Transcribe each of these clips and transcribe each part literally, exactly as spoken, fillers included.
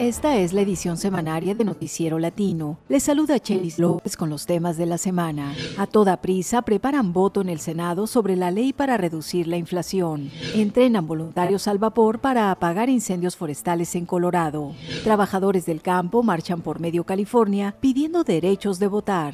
Esta es la edición semanaria de Noticiero Latino. Les saluda Chelis López con los temas de la semana. A toda prisa preparan voto en el Senado sobre la ley para reducir la inflación. Entrenan voluntarios al vapor para apagar incendios forestales en Colorado. Trabajadores del campo marchan por medio California pidiendo derechos de votar.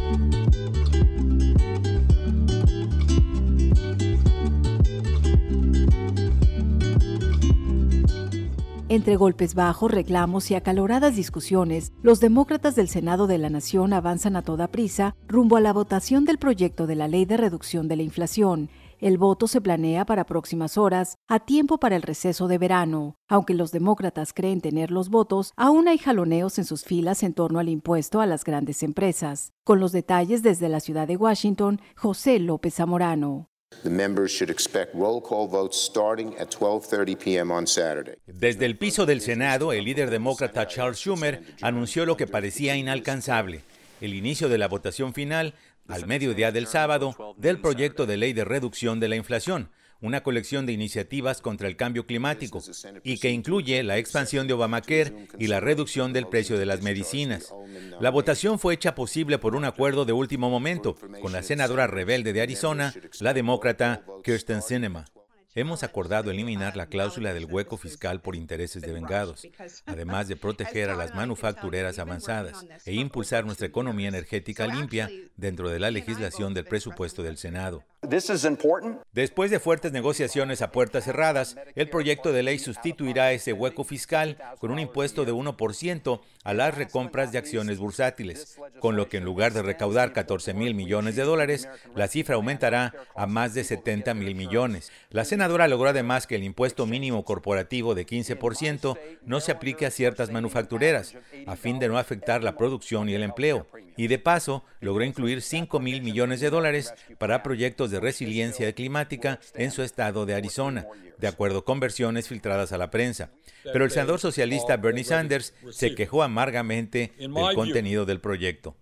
Entre golpes bajos, reclamos y acaloradas discusiones, los demócratas del Senado de la Nación avanzan a toda prisa rumbo a la votación del proyecto de la Ley de Reducción de la Inflación. El voto se planea para próximas horas, a tiempo para el receso de verano. Aunque los demócratas creen tener los votos, aún hay jaloneos en sus filas en torno al impuesto a las grandes empresas. Con los detalles desde la ciudad de Washington, José López Zamorano. The members should expect roll call votes starting at twelve thirty p m on Saturday. Desde el piso del Senado, el líder demócrata Charles Schumer anunció lo que parecía inalcanzable: el inicio de la votación final al mediodía del sábado del proyecto de ley de reducción de la inflación, una colección de iniciativas contra el cambio climático y que incluye la expansión de Obamacare y la reducción del precio de las medicinas. La votación fue hecha posible por un acuerdo de último momento con la senadora rebelde de Arizona, la demócrata Kyrsten Sinema. Hemos acordado eliminar la cláusula del hueco fiscal por intereses devengados, además de proteger a las manufactureras avanzadas e impulsar nuestra economía energética limpia dentro de la legislación del presupuesto del Senado. Después de fuertes negociaciones a puertas cerradas, el proyecto de ley sustituirá ese hueco fiscal con un impuesto de uno por ciento a las recompras de acciones bursátiles, con lo que en lugar de recaudar catorce mil millones de dólares, la cifra aumentará a más de setenta mil millones. La senadora logró además que el impuesto mínimo corporativo de quince por ciento no se aplique a ciertas manufactureras, a fin de no afectar la producción y el empleo. Y de paso, logró incluir cinco mil millones de dólares para proyectos de resiliencia climática en su estado de Arizona, de acuerdo con versiones filtradas a la prensa. Pero el senador socialista Bernie Sanders se quejó amargamente del contenido del proyecto.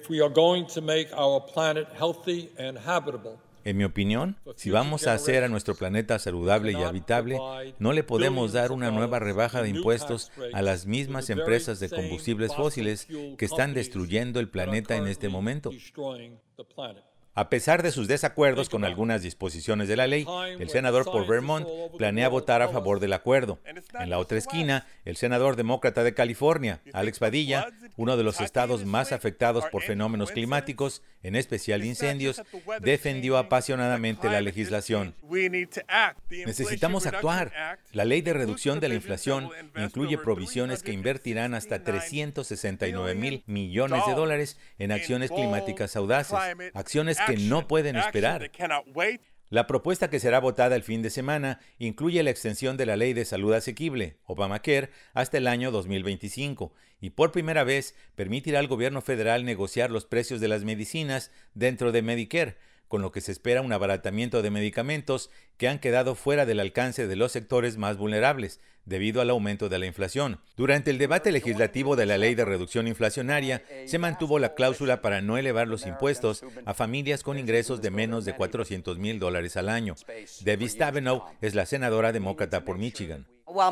En mi opinión, si vamos a hacer a nuestro planeta saludable y habitable, no le podemos dar una nueva rebaja de impuestos a las mismas empresas de combustibles fósiles que están destruyendo el planeta en este momento. A pesar de sus desacuerdos con algunas disposiciones de la ley, el senador por Vermont planea votar a favor del acuerdo. En la otra esquina, el senador demócrata de California, Alex Padilla, uno de los estados más afectados por fenómenos climáticos, en especial incendios, defendió apasionadamente la legislación. Necesitamos actuar. La ley de reducción de la inflación incluye provisiones que invertirán hasta trescientos sesenta y nueve mil millones de dólares en acciones climáticas audaces, acciones que no pueden esperar. La propuesta que será votada el fin de semana incluye la extensión de la Ley de Salud Asequible, Obamacare, hasta el año dos mil veinticinco y por primera vez permitirá al gobierno federal negociar los precios de las medicinas dentro de Medicare, con lo que se espera un abaratamiento de medicamentos que han quedado fuera del alcance de los sectores más vulnerables, debido al aumento de la inflación. Durante el debate legislativo de la Ley de Reducción Inflacionaria, se mantuvo la cláusula para no elevar los impuestos a familias con ingresos de menos de cuatrocientos mil dólares al año. Debbie Stabenow es la senadora demócrata por Michigan.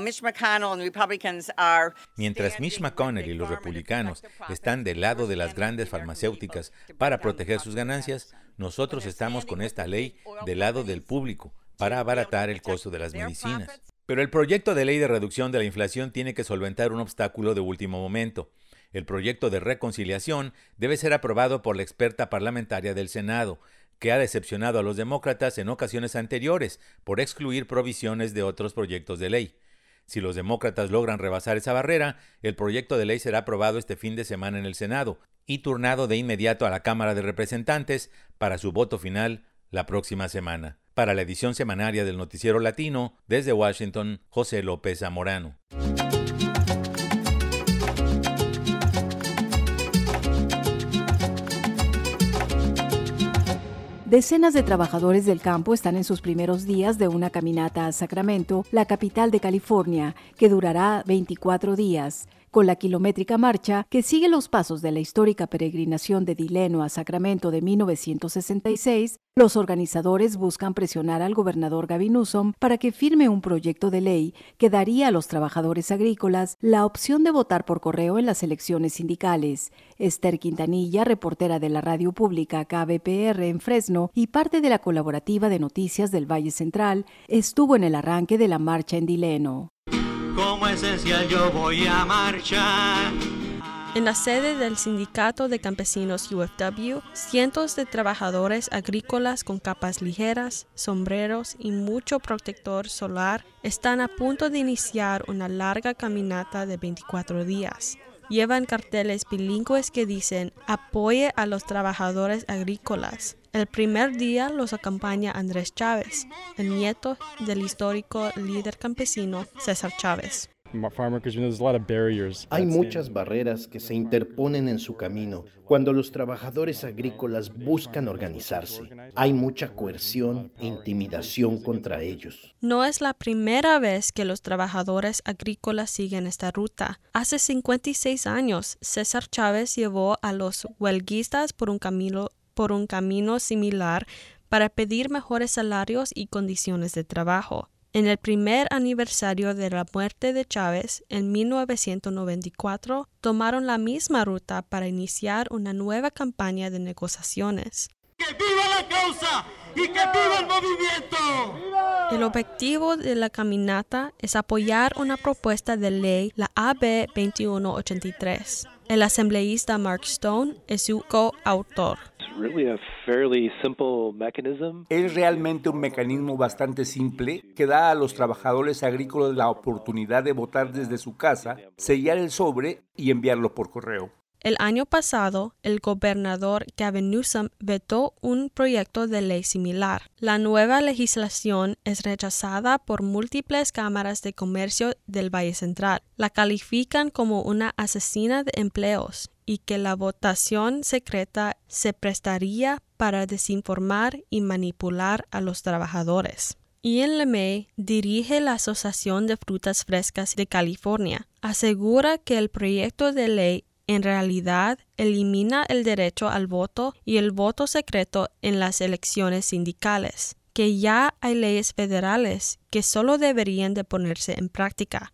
Mientras Mitch McConnell y los republicanos están del lado de las grandes farmacéuticas para proteger sus ganancias, nosotros estamos con esta ley del lado del público para abaratar el costo de las medicinas. Pero el proyecto de ley de reducción de la inflación tiene que solventar un obstáculo de último momento. El proyecto de reconciliación debe ser aprobado por la experta parlamentaria del Senado, que ha decepcionado a los demócratas en ocasiones anteriores por excluir provisiones de otros proyectos de ley. Si los demócratas logran rebasar esa barrera, el proyecto de ley será aprobado este fin de semana en el Senado y turnado de inmediato a la Cámara de Representantes para su voto final la próxima semana. Para la edición semanaria del Noticiero Latino, desde Washington, José López Zamorano. Decenas de trabajadores del campo están en sus primeros días de una caminata a Sacramento, la capital de California, que durará veinticuatro días. Con la kilométrica marcha, que sigue los pasos de la histórica peregrinación de Delano a Sacramento de mil novecientos sesenta y seis, los organizadores buscan presionar al gobernador Gavin Newsom para que firme un proyecto de ley que daría a los trabajadores agrícolas la opción de votar por correo en las elecciones sindicales. Esther Quintanilla, reportera de la radio pública K B P R en Fresno y parte de la colaborativa de noticias del Valle Central, estuvo en el arranque de la marcha en Delano. Como esencial yo voy a marchar. En la sede del Sindicato de Campesinos U F W, cientos de trabajadores agrícolas con capas ligeras, sombreros y mucho protector solar están a punto de iniciar una larga caminata de veinticuatro días. Llevan carteles bilingües que dicen «Apoye a los trabajadores agrícolas». El primer día los acompaña Andrés Chávez, el nieto del histórico líder campesino César Chávez. Hay muchas barreras que se interponen en su camino cuando los trabajadores agrícolas buscan organizarse. Hay mucha coerción e intimidación contra ellos. No es la primera vez que los trabajadores agrícolas siguen esta ruta. Hace cincuenta y seis años, César Chávez llevó a los huelguistas por un camino, por un camino similar para pedir mejores salarios y condiciones de trabajo. En el primer aniversario de la muerte de Chávez, en mil novecientos noventa y cuatro, tomaron la misma ruta para iniciar una nueva campaña de negociaciones. ¡Que viva la causa y que viva el movimiento! El objetivo de la caminata es apoyar una propuesta de ley, la A B veintiuno ochenta y tres. El asambleísta Mark Stone es su coautor. Es realmente un mecanismo bastante simple que da a los trabajadores agrícolas la oportunidad de votar desde su casa, sellar el sobre y enviarlo por correo. El año pasado, el gobernador Gavin Newsom vetó un proyecto de ley similar. La nueva legislación es rechazada por múltiples cámaras de comercio del Valle Central. La califican como una asesina de empleos y que la votación secreta se prestaría para desinformar y manipular a los trabajadores. Ian LeMay dirige la Asociación de Frutas Frescas de California. Asegura que el proyecto de ley en realidad elimina el derecho al voto y el voto secreto en las elecciones sindicales, que ya hay leyes federales que solo deberían de ponerse en práctica.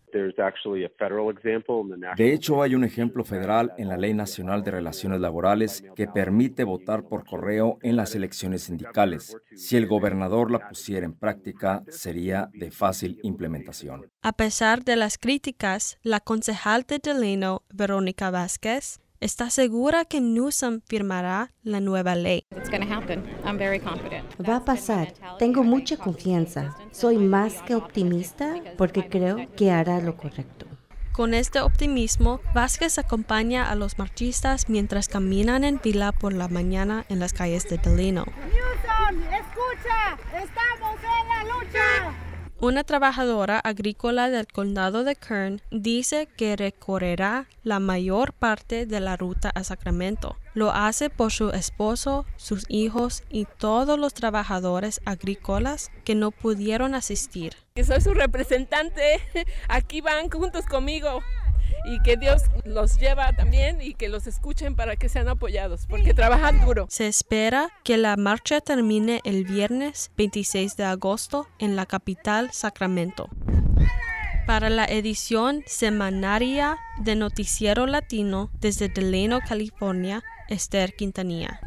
De hecho, hay un ejemplo federal en la Ley Nacional de Relaciones Laborales que permite votar por correo en las elecciones sindicales. Si el gobernador la pusiera en práctica, sería de fácil implementación. A pesar de las críticas, la concejal de Delano, Verónica Vázquez, está segura que Newsom firmará la nueva ley. Va a pasar. Tengo mucha confianza. Soy más que optimista porque creo que hará lo correcto. Con este optimismo, Vázquez acompaña a los marchistas mientras caminan en fila por la mañana en las calles de Delano. Newsom, escucha, estamos en la lucha. Una trabajadora agrícola del condado de Kern dice que recorrerá la mayor parte de la ruta a Sacramento. Lo hace por su esposo, sus hijos y todos los trabajadores agrícolas que no pudieron asistir. Soy su representante, aquí van juntos conmigo. Y que Dios los lleva también y que los escuchen para que sean apoyados, porque trabajan duro. Se espera que la marcha termine el viernes veintiséis de agosto en la capital, Sacramento. Para la edición semanaria de Noticiero Latino desde Delano, California, Esther Quintanilla.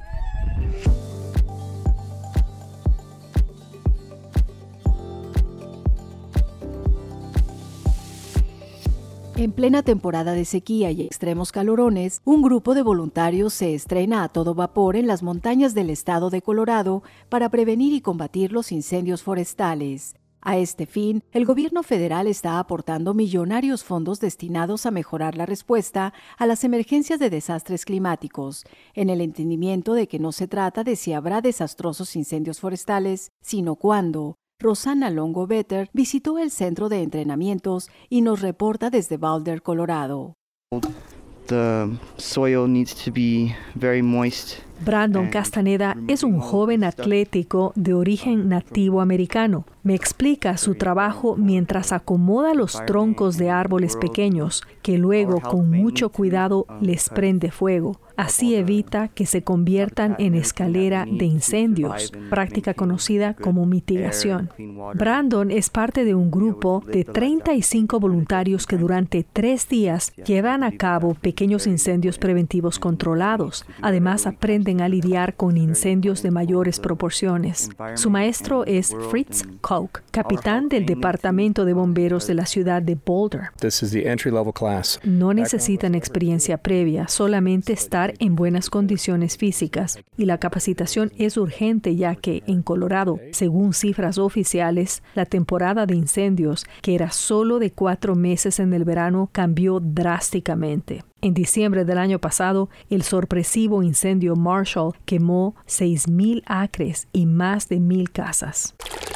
En plena temporada de sequía y extremos calorones, un grupo de voluntarios se estrena a todo vapor en las montañas del estado de Colorado para prevenir y combatir los incendios forestales. A este fin, el gobierno federal está aportando millonarios fondos destinados a mejorar la respuesta a las emergencias de desastres climáticos, en el entendimiento de que no se trata de si habrá desastrosos incendios forestales, sino cuándo. Rosana Longo Better visitó el centro de entrenamientos y nos reporta desde Boulder, Colorado. The soil needs to be very moist. Brandon Castaneda es un joven atlético de origen nativo americano. Me explica su trabajo mientras acomoda los troncos de árboles pequeños, que luego con mucho cuidado les prende fuego. Así evita que se conviertan en escalera de incendios, práctica conocida como mitigación. Brandon es parte de un grupo de treinta y cinco voluntarios que durante tres días llevan a cabo pequeños incendios preventivos controlados. Además, aprenden a lidiar con incendios de mayores proporciones. Su maestro es Fritz Koch, capitán del Departamento de Bomberos de la ciudad de Boulder. No necesitan experiencia previa, solamente estar en buenas condiciones físicas, y la capacitación es urgente ya que en Colorado, según cifras oficiales, la temporada de incendios, que era solo de cuatro meses en el verano, cambió drásticamente. En diciembre del año pasado, el sorpresivo incendio Marshall quemó seis mil acres y más de mil casas.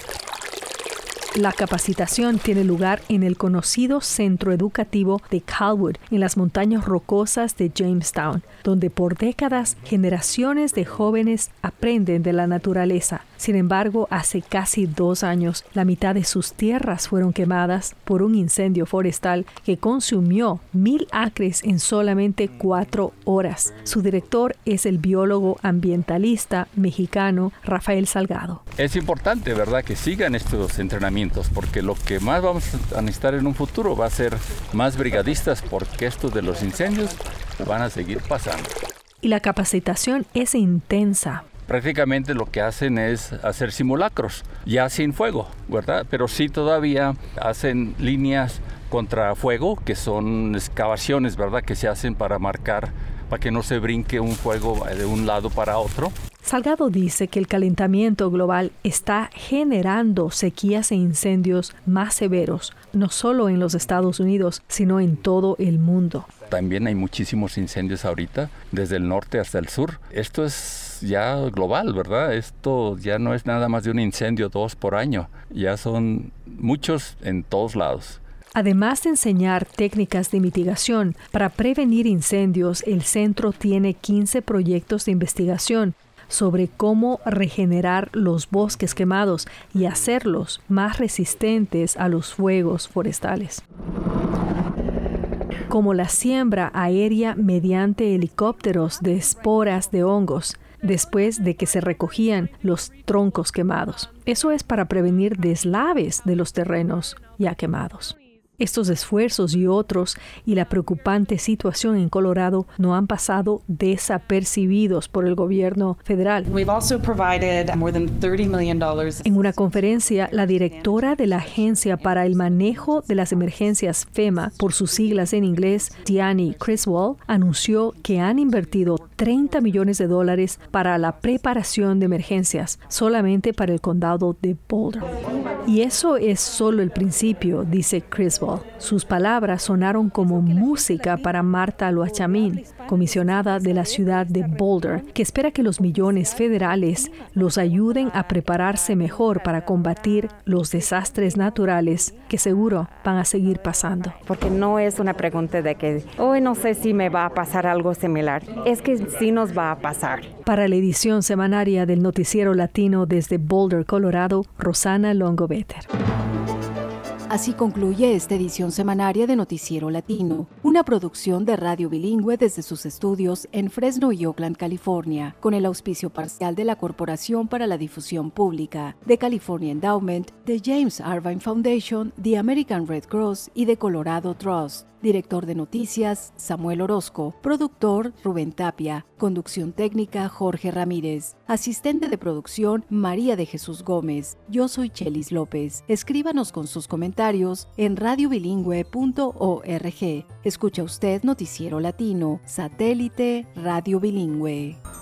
La capacitación tiene lugar en el conocido centro educativo de Calwood, en las montañas rocosas de Jamestown, donde por décadas generaciones de jóvenes aprenden de la naturaleza. Sin embargo, hace casi dos años, la mitad de sus tierras fueron quemadas por un incendio forestal que consumió mil acres en solamente cuatro horas. Su director es el biólogo ambientalista mexicano Rafael Salgado. Es importante, ¿verdad?, que sigan estos entrenamientos, porque lo que más vamos a necesitar en un futuro va a ser más brigadistas, porque estos de los incendios van a seguir pasando. Y la capacitación es intensa. Prácticamente lo que hacen es hacer simulacros, ya sin fuego, ¿verdad? Pero sí todavía hacen líneas contra fuego, que son excavaciones, ¿verdad?, que se hacen para marcar, para que no se brinque un fuego de un lado para otro. Salgado dice que el calentamiento global está generando sequías e incendios más severos, no solo en los Estados Unidos, sino en todo el mundo. También hay muchísimos incendios ahorita, desde el norte hasta el sur. Esto es ya global, ¿verdad? Esto ya no es nada más de un incendio, dos por año. Ya son muchos en todos lados. Además de enseñar técnicas de mitigación para prevenir incendios, el centro tiene quince proyectos de investigación sobre cómo regenerar los bosques quemados y hacerlos más resistentes a los fuegos forestales, como la siembra aérea mediante helicópteros de esporas de hongos, después de que se recogían los troncos quemados. Eso es para prevenir deslaves de los terrenos ya quemados. Estos esfuerzos y otros, y la preocupante situación en Colorado, no han pasado desapercibidos por el gobierno federal. En una conferencia, la directora de la Agencia para el Manejo de las Emergencias FEMA, por sus siglas en inglés, Diane Criswell, anunció que han invertido treinta millones de dólares para la preparación de emergencias, solamente para el condado de Boulder. Y eso es solo el principio, dice Criswell. Sus palabras sonaron como música para Marta Loachamín, comisionada de la ciudad de Boulder, que espera que los millones federales los ayuden a prepararse mejor para combatir los desastres naturales que seguro van a seguir pasando. Porque no es una pregunta de que hoy no sé si me va a pasar algo similar, es que sí nos va a pasar. Para la edición semanaria del Noticiero Latino desde Boulder, Colorado, Rosana Longoveter. Así concluye esta edición semanaria de Noticiero Latino, una producción de Radio Bilingüe desde sus estudios en Fresno y Oakland, California, con el auspicio parcial de la Corporación para la Difusión Pública, de California Endowment, de James Irvine Foundation, de American Red Cross y de Colorado Trust. Director de Noticias, Samuel Orozco. Productor, Rubén Tapia. Conducción técnica, Jorge Ramírez. Asistente de producción, María de Jesús Gómez. Yo soy Chelis López. Escríbanos con sus comentarios en radio bilingüe punto org. Escucha usted Noticiero Latino, satélite Radio Bilingüe.